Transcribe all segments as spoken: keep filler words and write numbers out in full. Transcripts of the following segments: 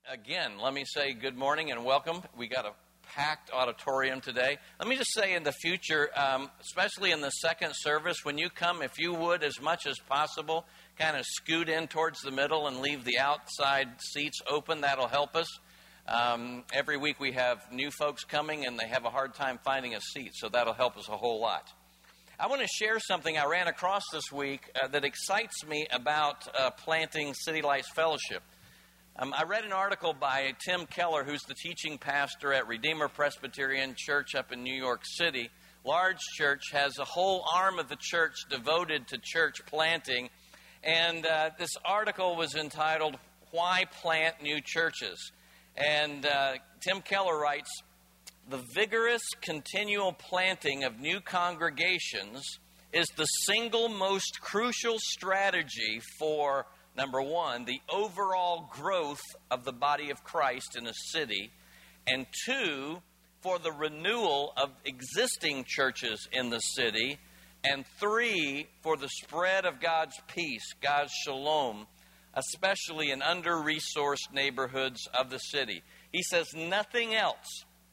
again, let me say good morning and welcome. We got a packed auditorium today. Let me just say in the future, um, especially in the second service, when you come, if you would, as much as possible, kind of scoot in towards the middle and leave the outside seats open. That'll help us. Um, every week we have new folks coming and they have a hard time finding a seat, so that'll help us a whole lot. I want to share something I ran across this week uh, that excites me about uh, planting City Lights Fellowship. Um, I read an article by Tim Keller, who's the teaching pastor at Redeemer Presbyterian Church up in New York City. Large church, has a whole arm of the church devoted to church planting. And uh, this article was entitled, Why Plant New Churches? And uh, Tim Keller writes, the vigorous continual planting of new congregations is the single most crucial strategy for, number one, the overall growth of the body of Christ in a city, and two, for the renewal of existing churches in the city, and three, for the spread of God's peace, God's shalom, especially in under-resourced neighborhoods of the city. He says nothing else,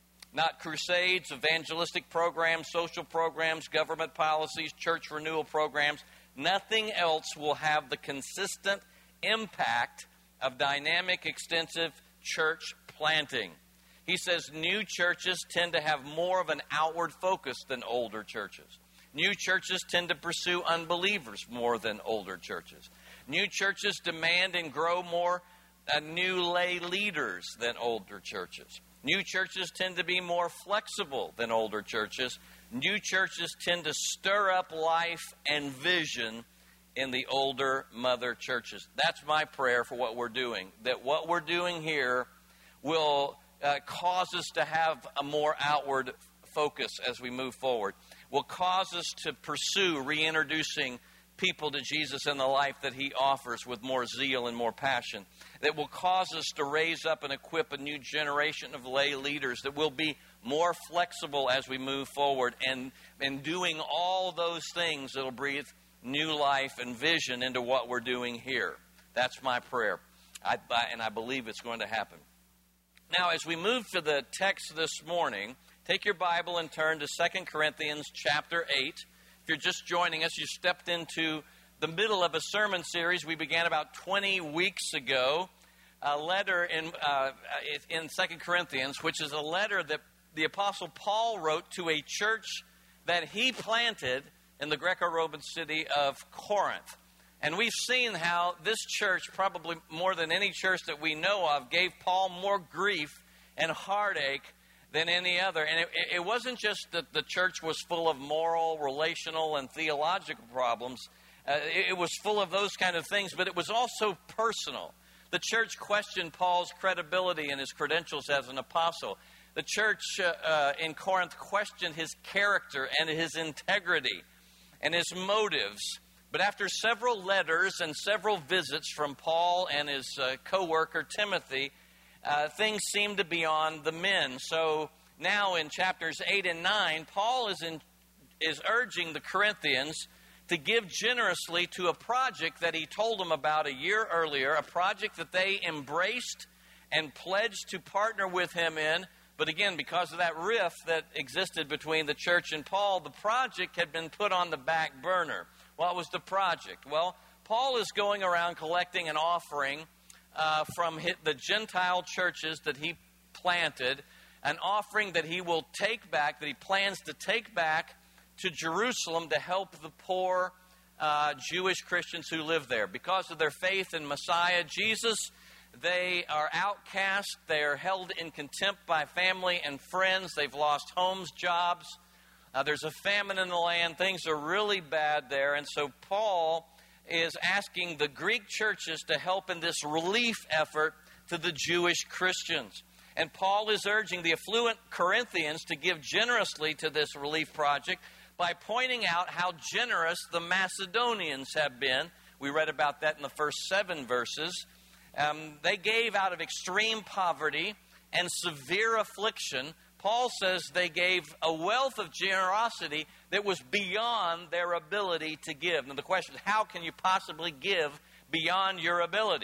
not crusades, evangelistic programs, social programs, government policies, church renewal programs, nothing else will have the consistent impact of dynamic, extensive church planting. He says new churches tend to have more of an outward focus than older churches. New churches tend to pursue unbelievers more than older churches. New churches demand and grow more uh, new lay leaders than older churches. New churches tend to be more flexible than older churches. New churches tend to stir up life and vision in the older mother churches. That's my prayer for what we're doing, that what we're doing here will uh, cause us to have a more outward focus as we move forward, will cause us to pursue reintroducing people to Jesus and the life that He offers with more zeal and more passion, that will cause us to raise up and equip a new generation of lay leaders that will be more flexible as we move forward, and, and doing all those things that will breathe new life and vision into what we're doing here. That's my prayer, I, I, and I believe it's going to happen. Now, as we move to the text this morning, take your Bible and turn to Second Corinthians chapter eight. If you're just joining us, you stepped into the middle of a sermon series we began about twenty weeks ago, a letter in uh, in Second Corinthians, which is a letter that the Apostle Paul wrote to a church that he planted in the Greco-Roman city of Corinth. And we've seen how this church, probably more than any church that we know of, gave Paul more grief and heartache than any other. And it, it wasn't just that the church was full of moral, relational, and theological problems. Uh, it, it was full of those kind of things, but it was also personal. The church questioned Paul's credibility and his credentials as an apostle. The church uh, uh, in Corinth questioned his character and his integrity and his motives. But after several letters and several visits from Paul and his uh, co-worker Timothy, Uh, things seem to be on the mend. So now in chapters eight and nine, Paul is in, is urging the Corinthians to give generously to a project that he told them about a year earlier, a project that they embraced and pledged to partner with him in. But again, because of that rift that existed between the church and Paul, the project had been put on the back burner. What was the project? Well, Paul is going around collecting an offering Uh, from the Gentile churches that he planted, an offering that he will take back, that he plans to take back to Jerusalem to help the poor uh, Jewish Christians who live there. Because of their faith in Messiah Jesus, they are outcast, they are held in contempt by family and friends, they've lost homes, jobs, uh, there's a famine in the land, things are really bad there, and so Paul is asking the Greek churches to help in this relief effort to the Jewish Christians. And Paul is urging the affluent Corinthians to give generously to this relief project by pointing out how generous the Macedonians have been. We read about that in the first seven verses. Um, they gave out of extreme poverty and severe affliction. Paul says they gave a wealth of generosity that was beyond their ability to give. Now the question is, how can you possibly give beyond your ability?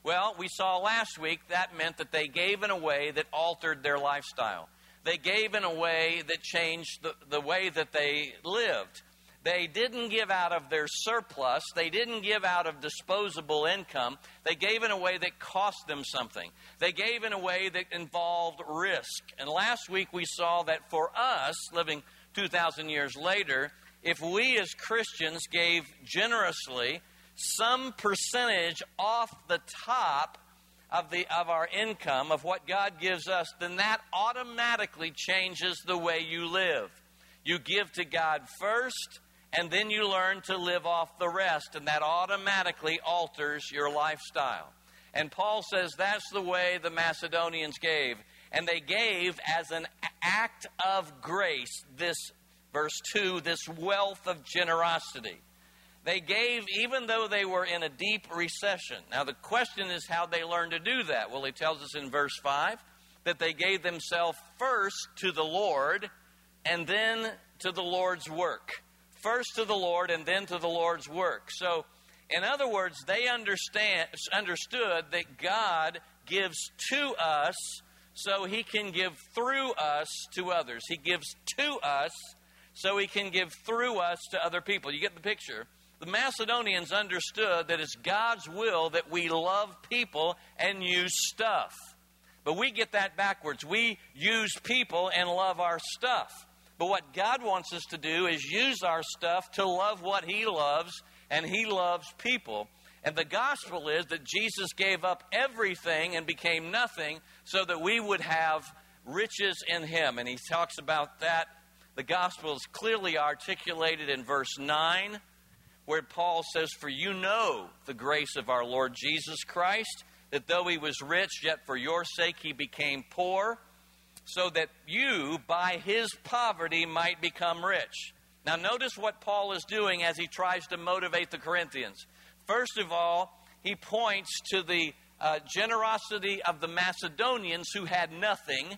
Well, we saw last week that meant that they gave in a way that altered their lifestyle. They gave in a way that changed the, the way that they lived. They didn't give out of their surplus. They didn't give out of disposable income. They gave in a way that cost them something. They gave in a way that involved risk. And last week we saw that for us, living two thousand years later, if we as Christians gave generously some percentage off the top of the of our income, of what God gives us, then that automatically changes the way you live. You give to God first, and then you learn to live off the rest, and that automatically alters your lifestyle. And Paul says that's the way the Macedonians gave. And they gave as an act of grace, this, verse two, this wealth of generosity. They gave even though they were in a deep recession. Now the question is how they learned to do that. Well, he tells us in verse five that they gave themselves first to the Lord and then to the Lord's work. First to the Lord and then to the Lord's work. So, in other words, they understand understood that God gives to us so He can give through us to others. He gives to us so He can give through us to other people. You get the picture? The Macedonians understood that it's God's will that we love people and use stuff. But we get that backwards. We use people and love our stuff. But what God wants us to do is use our stuff to love what He loves, and He loves people. And the gospel is that Jesus gave up everything and became nothing so that we would have riches in Him. And He talks about that. The gospel is clearly articulated in verse nine, where Paul says, "For you know the grace of our Lord Jesus Christ, that though He was rich, yet for your sake He became poor, so that you, by His poverty, might become rich." Now notice what Paul is doing as he tries to motivate the Corinthians. First of all, he points to the uh, generosity of the Macedonians who had nothing.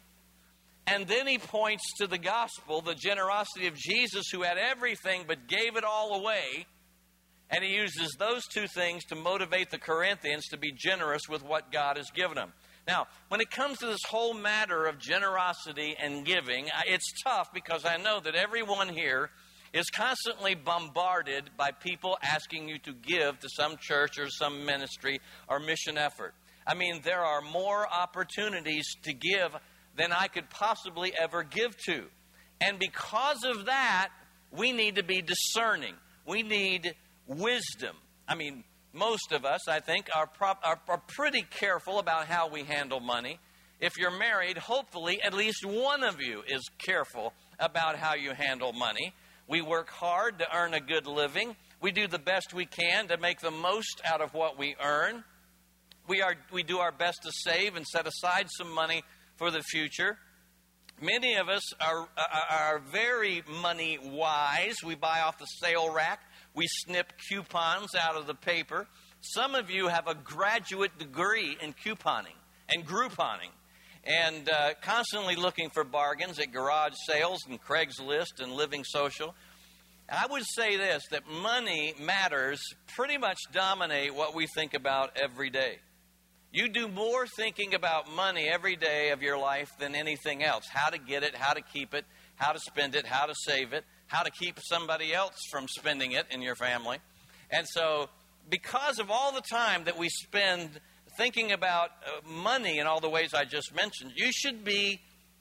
And then he points to the gospel, the generosity of Jesus who had everything but gave it all away. And he uses those two things to motivate the Corinthians to be generous with what God has given them. Now, when it comes to this whole matter of generosity and giving, it's tough because I know that everyone here is constantly bombarded by people asking you to give to some church or some ministry or mission effort. I mean, there are more opportunities to give than I could possibly ever give to. And because of that, we need to be discerning. We need wisdom. I mean, most of us, I think, are, prop, are, are pretty careful about how we handle money. If you're married, hopefully at least one of you is careful about how you handle money. We work hard to earn a good living. We do the best we can to make the most out of what we earn. We are we do our best to save and set aside some money for the future. Many of us are, are very money wise. We buy off the sale rack. We snip coupons out of the paper. Some of you have a graduate degree in couponing and grouponing and uh, constantly looking for bargains at garage sales and Craigslist and Living Social. I would say this, that money matters pretty much dominate what we think about every day. You do more thinking about money every day of your life than anything else. How to get it, how to keep it, how to spend it, how to save it, how to keep somebody else from spending it in your family. And so because of all the time that we spend thinking about uh, money in all the ways I just mentioned, you should be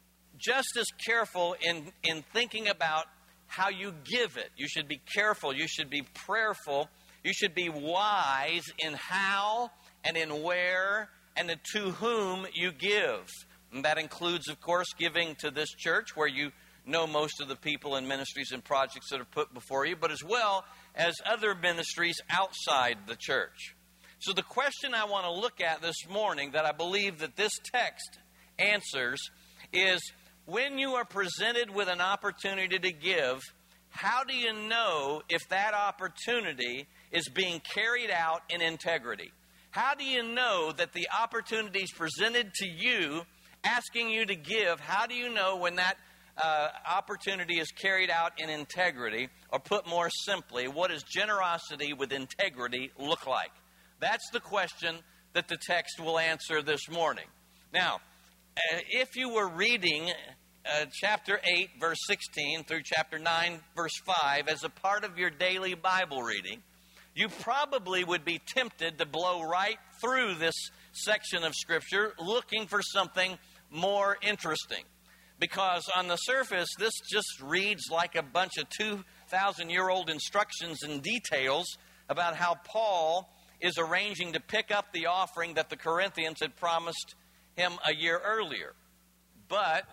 just as careful in, in thinking about how you give it. You should be careful. You should be prayerful. You should be wise in how and in where and to whom you give. And that includes, of course, giving to this church where you know most of the people and ministries and projects that are put before you, but as well as other ministries outside the church. So the question I want to look at this morning that I believe that this text answers is, when you are presented with an opportunity to give, how do you know if that opportunity is being carried out in integrity? How do you know that the opportunity is presented to you, asking you to give? How do you know when that uh, opportunity is carried out in integrity? Or put more simply, what does generosity with integrity look like? That's the question that the text will answer this morning. Now, uh, if you were reading uh, chapter eight, verse sixteen, through chapter nine, verse five, as a part of your daily Bible reading, you probably would be tempted to blow right through this section of Scripture looking for something more interesting. Because on the surface, this just reads like a bunch of two thousand year old instructions and details about how Paul is arranging to pick up the offering that the Corinthians had promised him a year earlier. But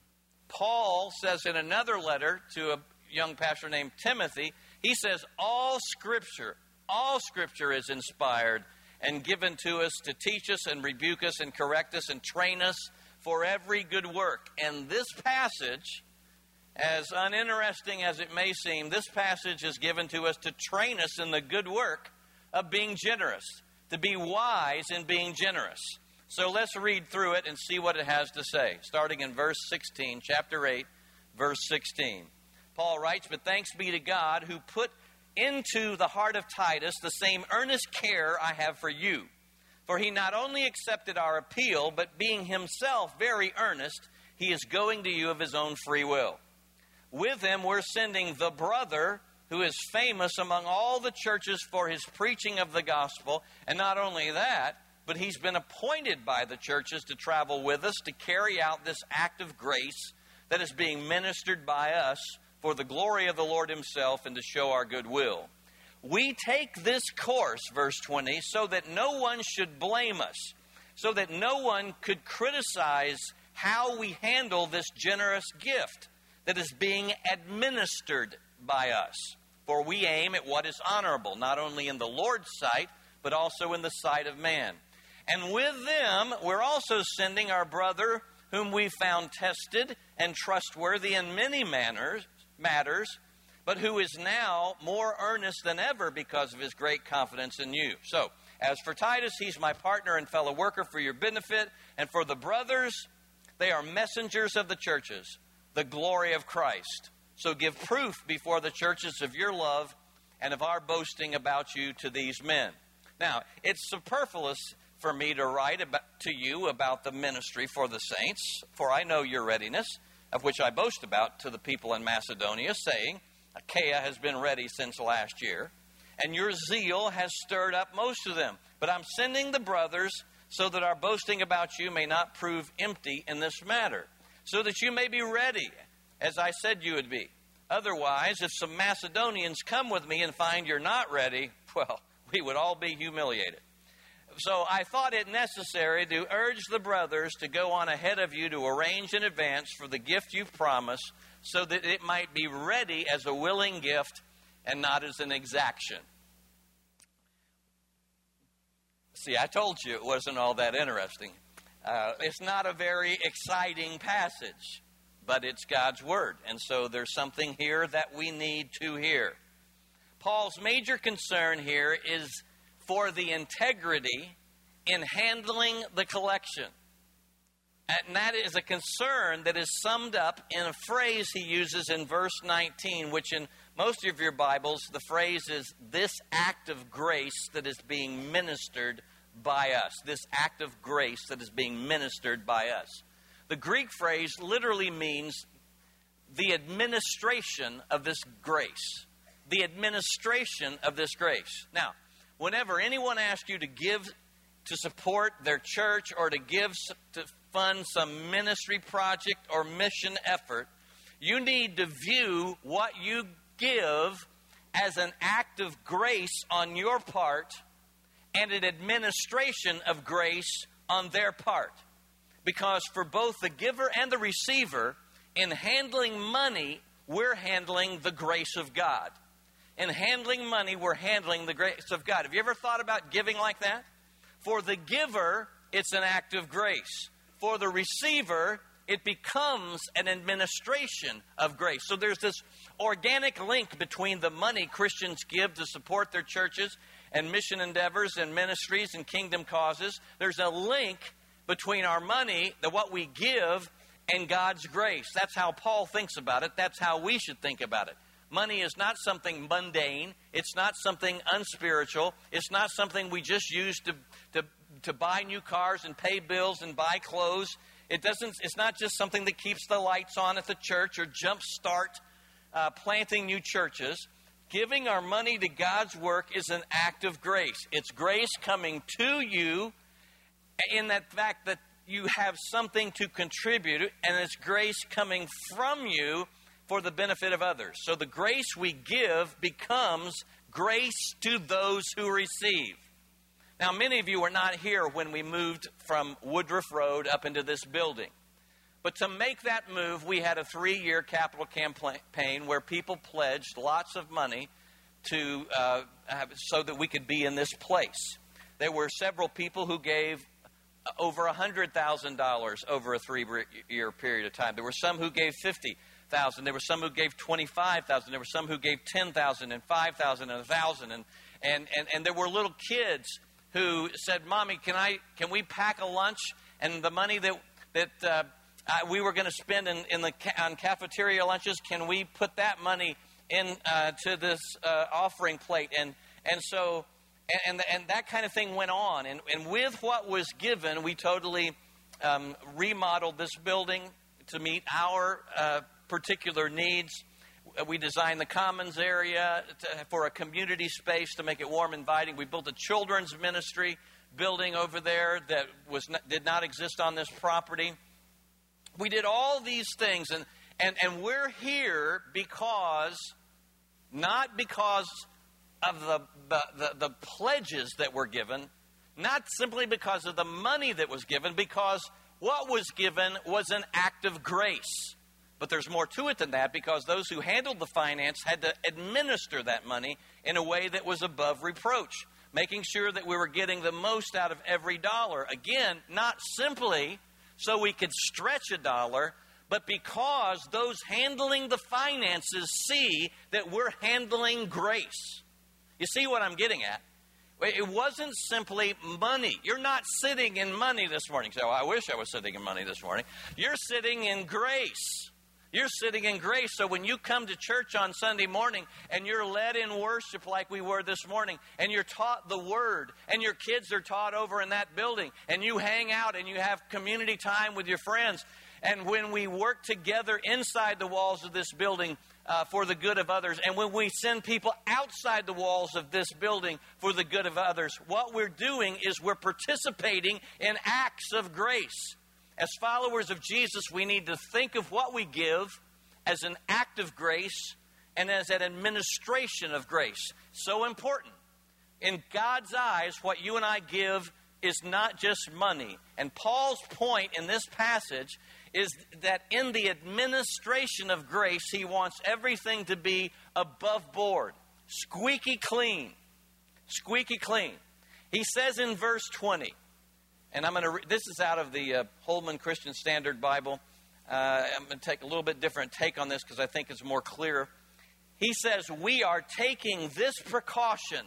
Paul says in another letter to a young pastor named Timothy, he says, all Scripture, all Scripture is inspired and given to us to teach us and rebuke us and correct us and train us for every good work. And this passage, as uninteresting as it may seem, this passage is given to us to train us in the good work of being generous, to be wise in being generous. So let's read through it and see what it has to say. Starting in verse sixteen, chapter eight, verse sixteen. Paul writes, "But thanks be to God who put into the heart of Titus the same earnest care I have for you. For he not only accepted our appeal, but being himself very earnest, he is going to you of his own free will. With him we're sending the brother who is famous among all the churches for his preaching of the gospel. And not only that, but he's been appointed by the churches to travel with us to carry out this act of grace that is being ministered by us for the glory of the Lord himself and to show our goodwill. We take this course," verse twenty, "so that no one should blame us, so that no one could criticize how we handle this generous gift that is being administered by us. For we aim at what is honorable, not only in the Lord's sight, but also in the sight of man. And with them, we're also sending our brother, whom we found tested and trustworthy in many manners, matters, but who is now more earnest than ever because of his great confidence in you. So, as for Titus, he's my partner and fellow worker for your benefit. And for the brothers, they are messengers of the churches, the glory of Christ. So give proof before the churches of your love and of our boasting about you to these men." Now, it's superfluous for me to write about, to you about the ministry for the saints, for I know your readiness, of which I boast about to the people in Macedonia, saying, Achaia has been ready since last year, and your zeal has stirred up most of them. But I'm sending the brothers so that our boasting about you may not prove empty in this matter, so that you may be ready, as I said you would be. Otherwise, if some Macedonians come with me and find you're not ready, well, we would all be humiliated. So I thought it necessary to urge the brothers to go on ahead of you to arrange in advance for the gift you've promised, so that it might be ready as a willing gift and not as an exaction. See, I told you it wasn't all that interesting. Uh, it's not a very exciting passage, but it's God's Word. And so there's something here that we need to hear. Paul's major concern here is for the integrity in handling the collection. And that is a concern that is summed up in a phrase he uses in verse nineteen, which in most of your Bibles, the phrase is this act of grace that is being ministered by us. This act of grace that is being ministered by us. The Greek phrase literally means the administration of this grace. The administration of this grace. Now, whenever anyone asks you to give to support their church or to give to fund some ministry project or mission effort, you need to view what you give as an act of grace on your part and an administration of grace on their part. Because for both the giver and the receiver, in handling money, we're handling the grace of God. In handling money, we're handling the grace of God. Have you ever thought about giving like that? For the giver, it's an act of grace. For the receiver, it becomes an administration of grace. So there's this organic link between the money Christians give to support their churches and mission endeavors and ministries and kingdom causes. There's a link between our money, the what we give, and God's grace. That's how Paul thinks about it. That's how we should think about it. Money is not something mundane. It's not something unspiritual. It's not something we just use to, to to buy new cars and pay bills and buy clothes. It doesn't. It's not just something that keeps the lights on at the church or jumpstart uh, planting new churches. Giving our money to God's work is an act of grace. It's grace coming to you in that fact that you have something to contribute, and it's grace coming from you for the benefit of others. So the grace we give becomes grace to those who receive. Now, many of you were not here when we moved from Woodruff Road up into this building. But to make that move, we had a three-year capital campaign where people pledged lots of money to uh, have, so that we could be in this place. There were several people who gave over one hundred thousand dollars over a three-year period of time. There were some who gave fifty thousand dollars. There were some who gave twenty-five thousand dollars. There were some who gave ten thousand dollars and five thousand dollars and one thousand dollars. And, and, and, and there were little kids who said, Mommy, can I can we pack a lunch? And the money that, that uh, uh, we were going to spend in, in the ca- on cafeteria lunches, can we put that money in uh, to this uh, offering plate? And, and so... And, and and that kind of thing went on. And, and with what was given, we totally um, remodeled this building to meet our uh, particular needs. We designed the commons area to, for a community space to make it warm and inviting. We built a children's ministry building over there that was not, did not exist on this property. We did all these things. And, and, and we're here because, not because of the, the, the, the pledges that were given, not simply because of the money that was given, because what was given was an act of grace. But there's more to it than that, because those who handled the finance had to administer that money in a way that was above reproach, making sure that we were getting the most out of every dollar. Again, not simply so we could stretch a dollar, but because those handling the finances see that we're handling grace. You see what I'm getting at? It wasn't simply money. You're not sitting in money this morning. So, I wish I was sitting in money this morning. You're sitting in grace. You're sitting in grace. So when you come to church on Sunday morning and you're led in worship like we were this morning, and you're taught the Word, and your kids are taught over in that building, and you hang out and you have community time with your friends, and when we work together inside the walls of this building uh, for the good of others, and when we send people outside the walls of this building for the good of others, what we're doing is we're participating in acts of grace. As followers of Jesus, we need to think of what we give as an act of grace and as an administration of grace. So important. In God's eyes, what you and I give is not just money. And Paul's point in this passage is that in the administration of grace, he wants everything to be above board, squeaky clean, squeaky clean. He says in verse twenty, and I'm going to. Re- this is out of the uh, Holman Christian Standard Bible. Uh, I'm going to take a little bit different take on this because I think it's more clear. He says, we are taking this precaution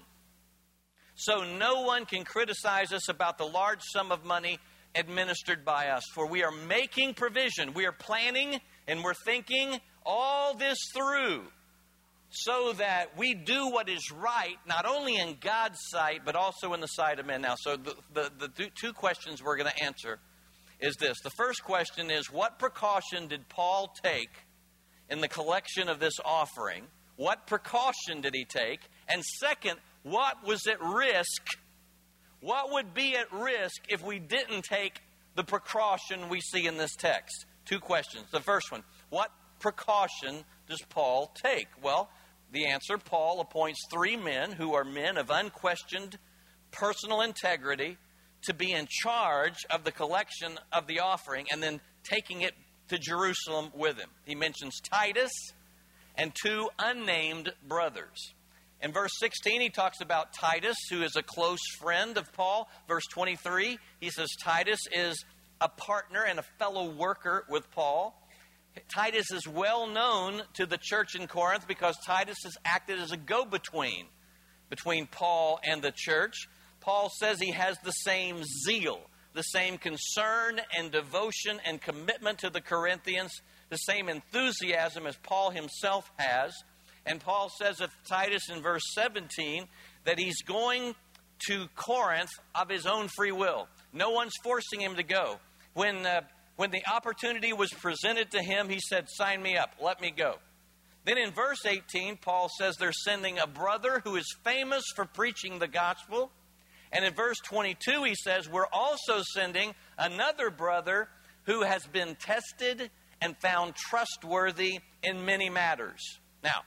so no one can criticize us about the large sum of money administered by us. For we are making provision. We are planning and we're thinking all this through so that we do what is right, not only in God's sight, but also in the sight of men. Now, so the, the, the two questions we're going to answer is this. The first question is, what precaution did Paul take in the collection of this offering? What precaution did he take? And second, what was at risk? What would be at risk if we didn't take the precaution we see in this text? Two questions. The first one, what precaution does Paul take? Well, the answer, Paul appoints three men who are men of unquestioned personal integrity to be in charge of the collection of the offering and then taking it to Jerusalem with him. He mentions Titus and two unnamed brothers. In verse sixteen, he talks about Titus, who is a close friend of Paul. Verse twenty-three, he says Titus is a partner and a fellow worker with Paul. Titus is well known to the church in Corinth because Titus has acted as a go-between between Paul and the church. Paul says he has the same zeal, the same concern and devotion and commitment to the Corinthians, the same enthusiasm as Paul himself has. And Paul says of Titus in verse seventeen that he's going to Corinth of his own free will. No one's forcing him to go. When, uh, when the opportunity was presented to him, he said, sign me up, let me go. Then in verse eighteen, Paul says they're sending a brother who is famous for preaching the gospel. And in verse twenty-two, he says, we're also sending another brother who has been tested and found trustworthy in many matters. Now,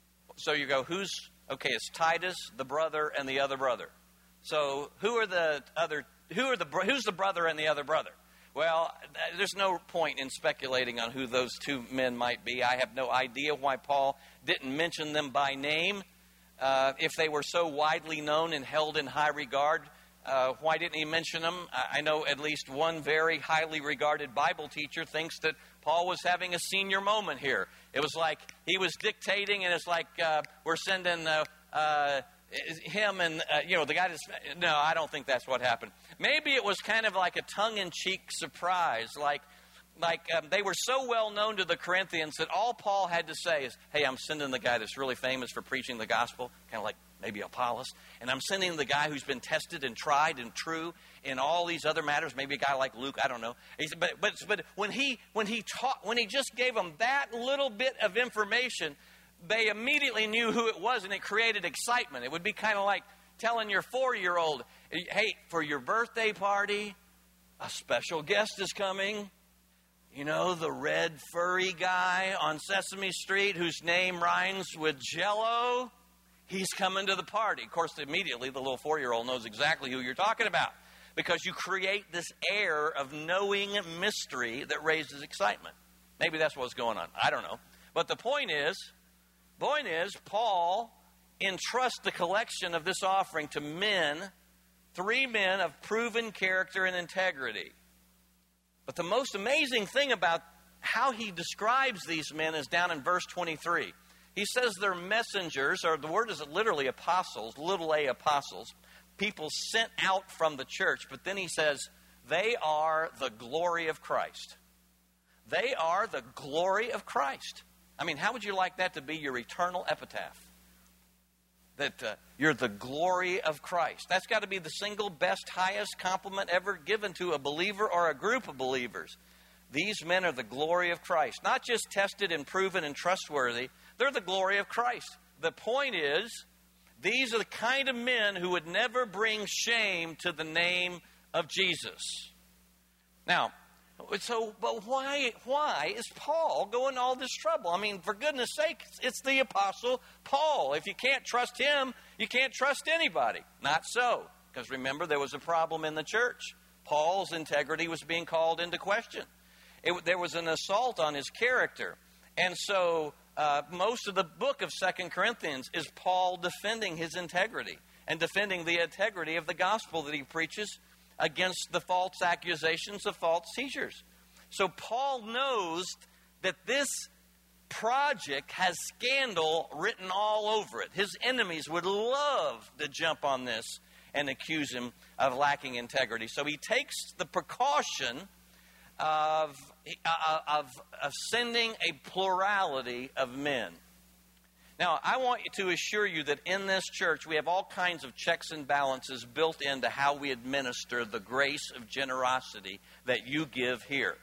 so you go, who's, okay, it's Titus, the brother, and the other brother. So who are the other, who are the, who's the brother and the other brother? Well, there's no point in speculating on who those two men might be. I have no idea why Paul didn't mention them by name. Uh, if they were so widely known and held in high regard, uh, why didn't he mention them? I know at least one very highly regarded Bible teacher thinks that Paul was having a senior moment here. It was like he was dictating, and it's like uh, we're sending uh, uh, him and, uh, you know, the guy that's... No, I don't think that's what happened. Maybe it was kind of like a tongue-in-cheek surprise, like... Like um, they were so well known to the Corinthians that all Paul had to say is, hey, I'm sending the guy that's really famous for preaching the gospel, kind of like maybe Apollos, and I'm sending the guy who's been tested and tried and true in all these other matters, maybe a guy like Luke, I don't know. He said, but but but when he when he taught when he just gave them that little bit of information, they immediately knew who it was, and it created excitement. It would be kind of like telling your four-year-old, hey, for your birthday party, a special guest is coming. You know, the red furry guy on Sesame Street whose name rhymes with Jell-O, he's coming to the party. Of course, immediately the little four-year-old knows exactly who you're talking about because you create this air of knowing mystery that raises excitement. Maybe that's what's going on. I don't know. But the point is, point is, Paul entrusts the collection of this offering to men, three men of proven character and integrity. But the most amazing thing about how he describes these men is down in verse twenty-three. He says they're messengers, or the word is literally apostles, little a apostles, people sent out from the church. But then he says they are the glory of Christ. They are the glory of Christ. I mean, how would you like that to be your eternal epitaph? That uh, you're the glory of Christ. That's got to be the single best, highest compliment ever given to a believer or a group of believers. These men are the glory of Christ. Not just tested and proven and trustworthy. They're the glory of Christ. The point is, these are the kind of men who would never bring shame to the name of Jesus. Now, so, but why, why is Paul going to all this trouble? I mean, for goodness sake, it's the Apostle Paul. If you can't trust him, you can't trust anybody. Not so, because remember, there was a problem in the church. Paul's integrity was being called into question. It, there was an assault on his character. And so, uh, most of the book of Second Corinthians is Paul defending his integrity and defending the integrity of the gospel that he preaches against the false accusations of false teachers. So Paul knows that this project has scandal written all over it. His enemies would love to jump on this and accuse him of lacking integrity. So he takes the precaution of, of, of sending a plurality of men. Now, I want to assure you that in this church, we have all kinds of checks and balances built into how we administer the grace of generosity that you give here.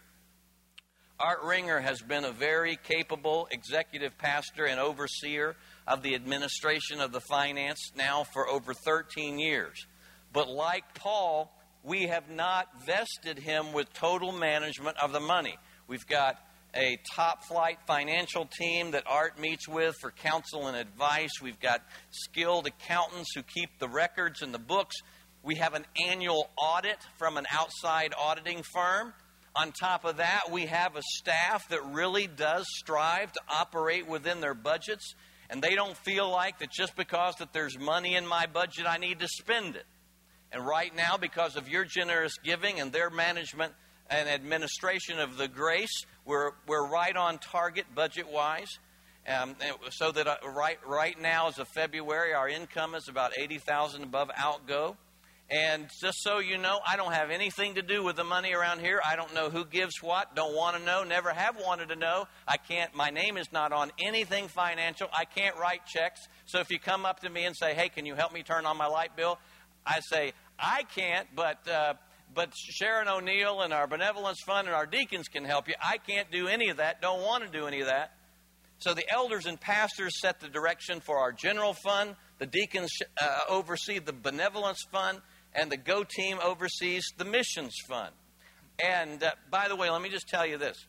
Art Ringer has been a very capable executive pastor and overseer of the administration of the finance now for over thirteen years. But like Paul, we have not vested him with total management of the money. We've got a top-flight financial team that Art meets with for counsel and advice. We've got skilled accountants who keep the records and the books. We have an annual audit from an outside auditing firm. On top of that, we have a staff that really does strive to operate within their budgets, and they don't feel like that just because that there's money in my budget, I need to spend it. And right now, because of your generous giving and their management and administration of the grace, we're we're right on target budget-wise. Um, so that uh, right right now, as of February, our income is about eighty thousand above outgo. And just so you know, I don't have anything to do with the money around here. I don't know who gives what. Don't want to know. Never have wanted to know. I can't. My name is not on anything financial. I can't write checks. So if you come up to me and say, "Hey, can you help me turn on my light bill?" I say, I can't, but uh, but Sharon O'Neill and our benevolence fund and our deacons can help you. I can't do any of that, don't want to do any of that. So the elders and pastors set the direction for our general fund. The deacons uh, oversee the benevolence fund, and the Go team oversees the missions fund. And uh, by the way, let me just tell you this.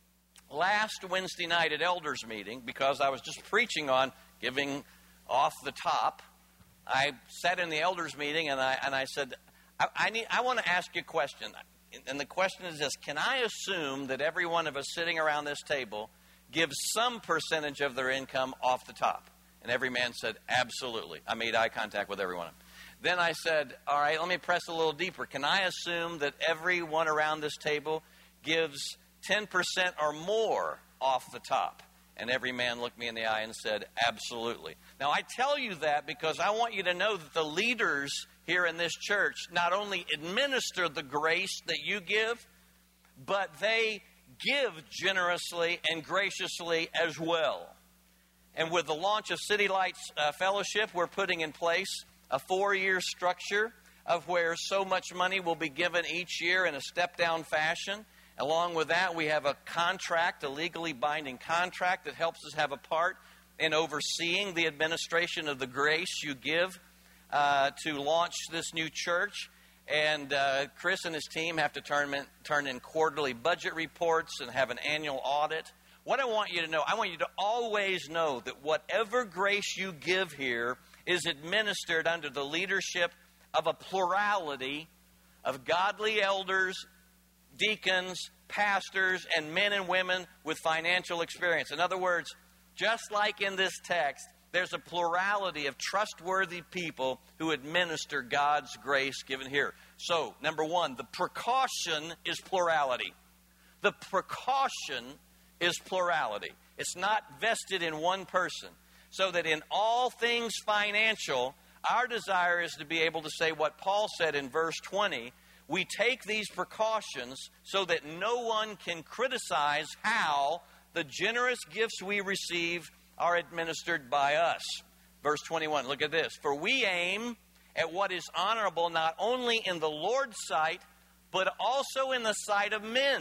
Last Wednesday night at elders meeting, because I was just preaching on giving off the top, I sat in the elders meeting and I and I said, I, I need I want to ask you a question. And the question is this: can I assume that every one of us sitting around this table gives some percentage of their income off the top? And every man said, absolutely. I made eye contact with every one of them. Then I said, all right, let me press a little deeper. Can I assume that everyone around this table gives ten percent or more off the top? And every man looked me in the eye and said, absolutely. Now, I tell you that because I want you to know that the leaders here in this church not only administer the grace that you give, but they give generously and graciously as well. And with the launch of City Lights uh, Fellowship, we're putting in place a four-year structure of where so much money will be given each year in a step-down fashion. Along with that, we have a contract, a legally binding contract that helps us have a part in overseeing the administration of the grace you give uh, to launch this new church. And uh, Chris and his team have to turn in, turn in quarterly budget reports and have an annual audit. What I want you to know, I want you to always know that whatever grace you give here is administered under the leadership of a plurality of godly elders, deacons, pastors, and men and women with financial experience. In other words, just like in this text, there's a plurality of trustworthy people who administer God's grace given here. So, number one, the precaution is plurality. The precaution is plurality. It's not vested in one person. So that in all things financial, our desire is to be able to say what Paul said in verse twenty. We take these precautions so that no one can criticize how the generous gifts we receive are administered by us. Verse twenty-one, look at this. For we aim at what is honorable not only in the Lord's sight, but also in the sight of men.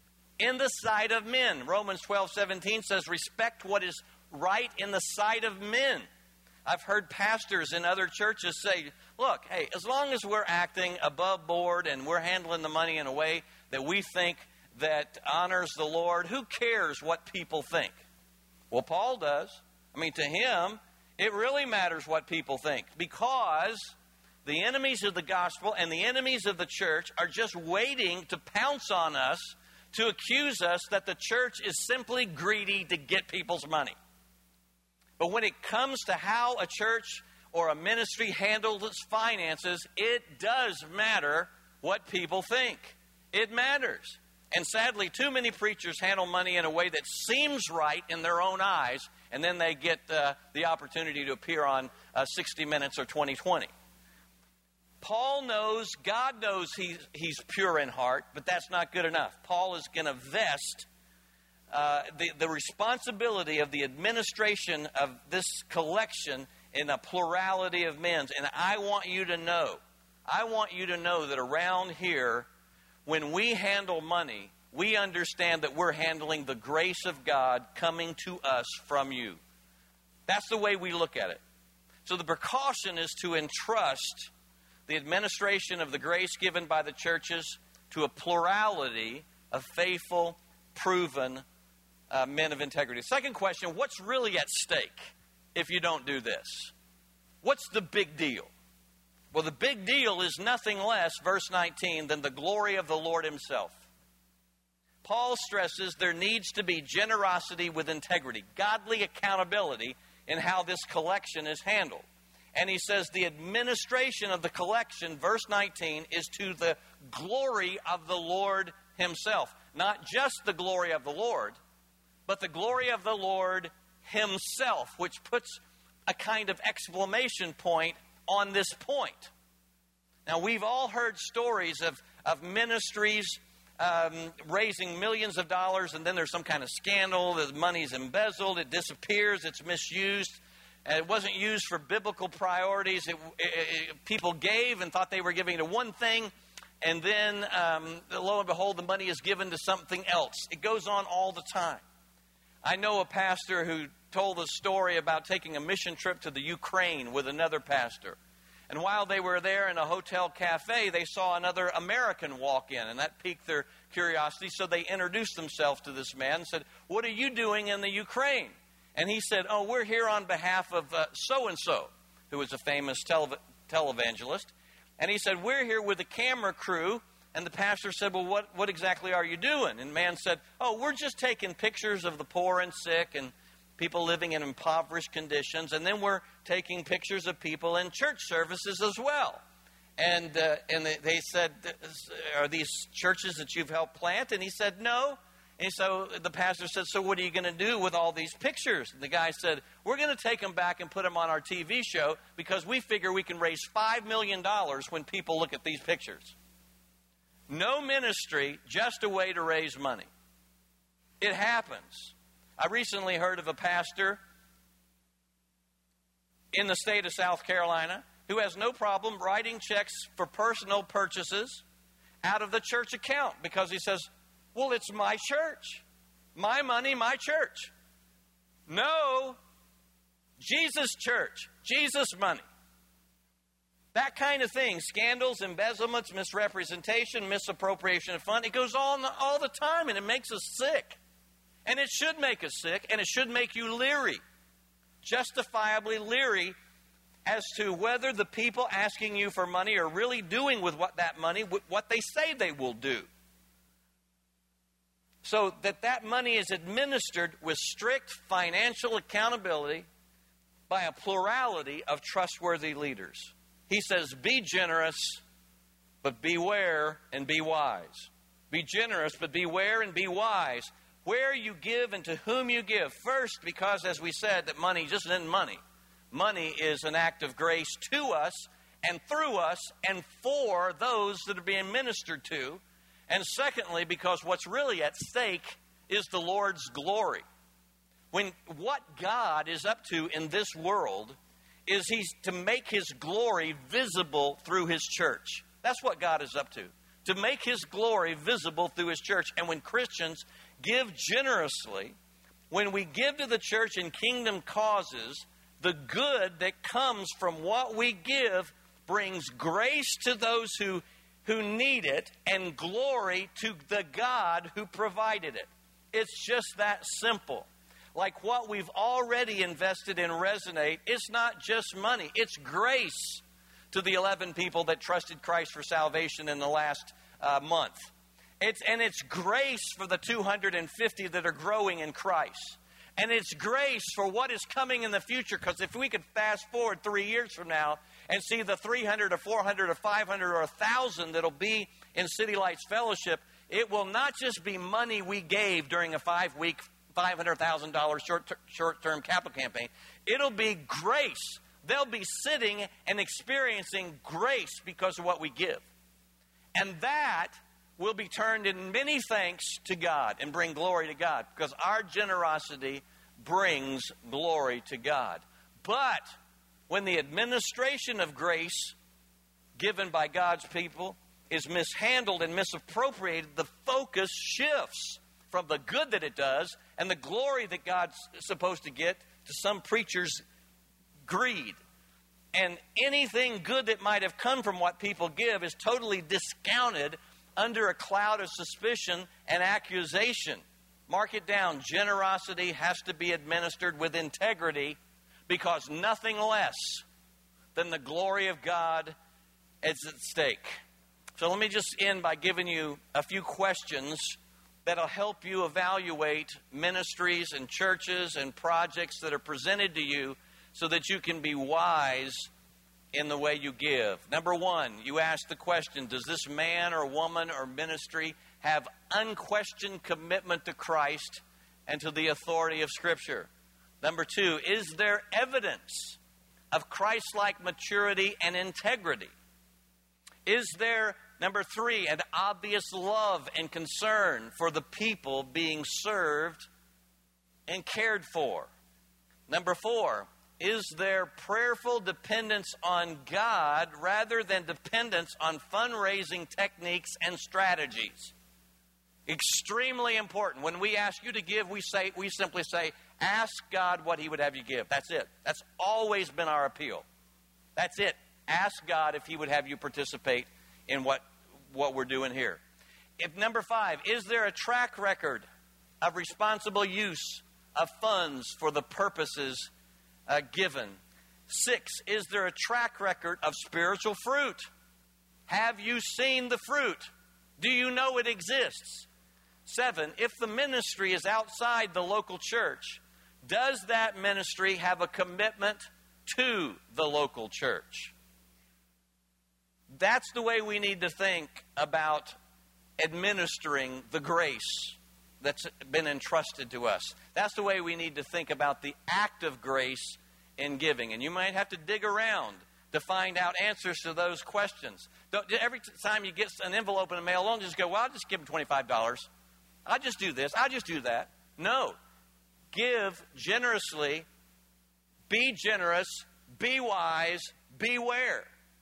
In the sight of men. Romans twelve seventeen says, respect what is right in the sight of men. I've heard pastors in other churches say, look, hey, as long as we're acting above board and we're handling the money in a way that we think that honors the Lord, who cares what people think? Well, Paul does. I mean, to him, it really matters what people think, because the enemies of the gospel and the enemies of the church are just waiting to pounce on us to accuse us that the church is simply greedy to get people's money. But when it comes to how a church or a ministry handles its finances, it does matter what people think. It matters. And sadly, too many preachers handle money in a way that seems right in their own eyes, and then they get uh, the opportunity to appear on uh, sixty minutes or twenty twenty. Paul knows, God knows he, he's pure in heart, but that's not good enough. Paul is going to vest uh, the, the responsibility of the administration of this collection in a plurality of men. And I want you to know, I want you to know that around here, when we handle money, we understand that we're handling the grace of God coming to us from you. That's the way we look at it. So the precaution is to entrust the administration of the grace given by the churches to a plurality of faithful, proven uh, men of integrity. Second question, what's really at stake if you don't do this? What's the big deal? Well, the big deal is nothing less, verse nineteen, than the glory of the Lord himself. Paul stresses there needs to be generosity with integrity, godly accountability in how this collection is handled. And he says the administration of the collection, verse nineteen, is to the glory of the Lord himself. Not just the glory of the Lord, but the glory of the Lord himself, which puts a kind of exclamation point on this point. Now, we've all heard stories of, of ministries um, raising millions of dollars, and then there's some kind of scandal, the money's embezzled, it disappears, it's misused. and it wasn't used for biblical priorities. It, it, it, people gave and thought they were giving to one thing, and then, um, lo and behold, the money is given to something else. It goes on all the time. I know a pastor who told a story about taking a mission trip to the Ukraine with another pastor. And while they were there in a hotel cafe, they saw another American walk in, and that piqued their curiosity. So they introduced themselves to this man and said, "What are you doing in the Ukraine?" And he said, "Oh, we're here on behalf of uh, so-and-so," who was a famous tele- televangelist. And he said, "We're here with a camera crew." And the pastor said, "Well, what, what exactly are you doing?" And the man said, "Oh, we're just taking pictures of the poor and sick and people living in impoverished conditions, and then we're taking pictures of people in church services as well." And uh, and they, they said, "Are these churches that you've helped plant?" And he said, "No." And so the pastor said, "So what are you going to do with all these pictures?" And the guy said, "We're going to take them back and put them on our T V show because we figure we can raise five million dollars when people look at these pictures." No ministry, just a way to raise money. It happens. I recently heard of a pastor in the state of South Carolina who has no problem writing checks for personal purchases out of the church account because he says, "Well, it's my church. My money, my church." No, Jesus' church, Jesus' money. That kind of thing, scandals, embezzlements, misrepresentation, misappropriation of fund, it goes on all the time, and it makes us sick. And it should make us sick, and it should make you leery, justifiably leery, as to whether the people asking you for money are really doing with what that money, what they say they will do. So that that money is administered with strict financial accountability by a plurality of trustworthy leaders. He says, be generous, but beware and be wise. Be generous, but beware and be wise. Where you give and to whom you give. First, because as we said, that money just isn't money. Money is an act of grace to us and through us and for those that are being ministered to. And secondly, because what's really at stake is the Lord's glory. When what God is up to in this world is He's to make His glory visible through His church. That's what God is up to. To make His glory visible through His church. And when Christians give generously, when we give to the church in kingdom causes, the good that comes from what we give brings grace to those who, who need it and glory to the God who provided it. It's just that simple. Like what we've already invested in Resonate, it's not just money, it's grace to the eleven people that trusted Christ for salvation in the last uh, month. It's, and it's grace for the two hundred fifty that are growing in Christ. And it's grace for what is coming in the future. Because if we could fast forward three years from now and see the three hundred or four hundred or five hundred or one thousand that'll be in City Lights Fellowship, it will not just be money we gave during a five-week, five hundred thousand dollars short, short-term capital campaign. It'll be grace. They'll be sitting and experiencing grace because of what we give. And that will be turned in many thanks to God and bring glory to God, because our generosity brings glory to God. But when the administration of grace given by God's people is mishandled and misappropriated, the focus shifts from the good that it does and the glory that God's supposed to get to some preacher's greed. And anything good that might have come from what people give is totally discounted under a cloud of suspicion and accusation. Mark it down. Generosity has to be administered with integrity, because nothing less than the glory of God is at stake. So let me just end by giving you a few questions that'll help you evaluate ministries and churches and projects that are presented to you so that you can be wise in the way you give. Number one, you ask the question, does this man or woman or ministry have unquestioned commitment to Christ and to the authority of Scripture? Number two, is there evidence of Christ-like maturity and integrity? Is there, number three, an obvious love and concern for the people being served and cared for? Number four, is there prayerful dependence on God rather than dependence on fundraising techniques and strategies? Extremely important. When we ask you to give, we say we simply say, ask God what He would have you give. That's it. That's always been our appeal. That's it. Ask God if He would have you participate in what, what we're doing here. If number five, is there a track record of responsible use of funds for the purposes uh, given? Six, is there a track record of spiritual fruit? Have you seen the fruit? Do you know it exists? Seven, if the ministry is outside the local church, does that ministry have a commitment to the local church? That's the way we need to think about administering the grace that's been entrusted to us. That's the way we need to think about the act of grace in giving. And you might have to dig around to find out answers to those questions. Don't, every time you get an envelope in the mail, don't just go, well, I'll just give them twenty-five dollars. I'll just do this. I'll just do that. No. Give generously. Be generous. Be wise. Beware.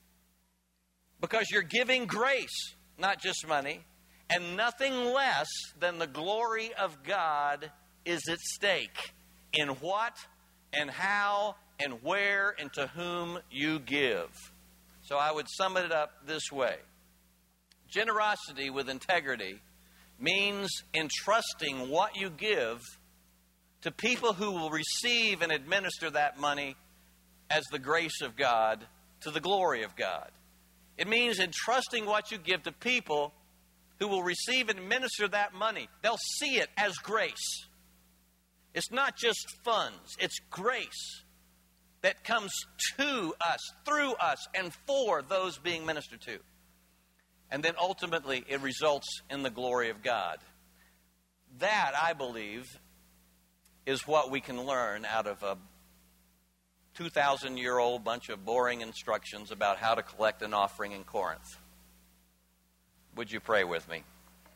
Because you're giving grace, not just money. And nothing less than the glory of God is at stake in what and how and where and to whom you give. So I would sum it up this way. Generosity with integrity means entrusting what you give to people who will receive and administer that money as the grace of God to the glory of God. It means entrusting what you give to people who will receive and administer that money. They'll see it as grace. It's not just funds. It's grace that comes to us, through us, and for those being ministered to. And then ultimately it results in the glory of God. That, I believe, is what we can learn out of a two thousand year old bunch of boring instructions about how to collect an offering in Corinth. Would you pray with me?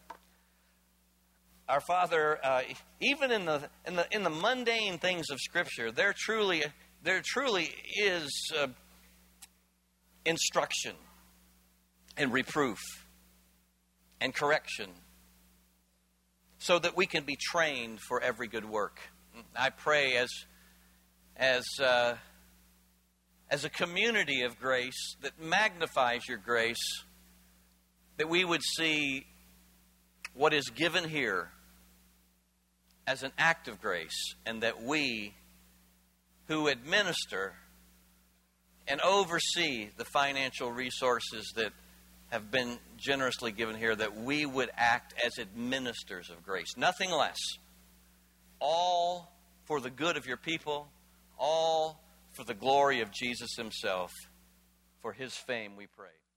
Our Father, uh, even in the in the in the mundane things of Scripture, there truly there truly is uh, instruction and reproof and correction, so that we can be trained for every good work. I pray as as uh, as a community of grace that magnifies your grace, that we would see what is given here as an act of grace, and that we who administer and oversee the financial resources that have been generously given here, that we would act as administrators of grace, nothing less. All for the good of your people, all for the glory of Jesus Himself. For His fame we pray.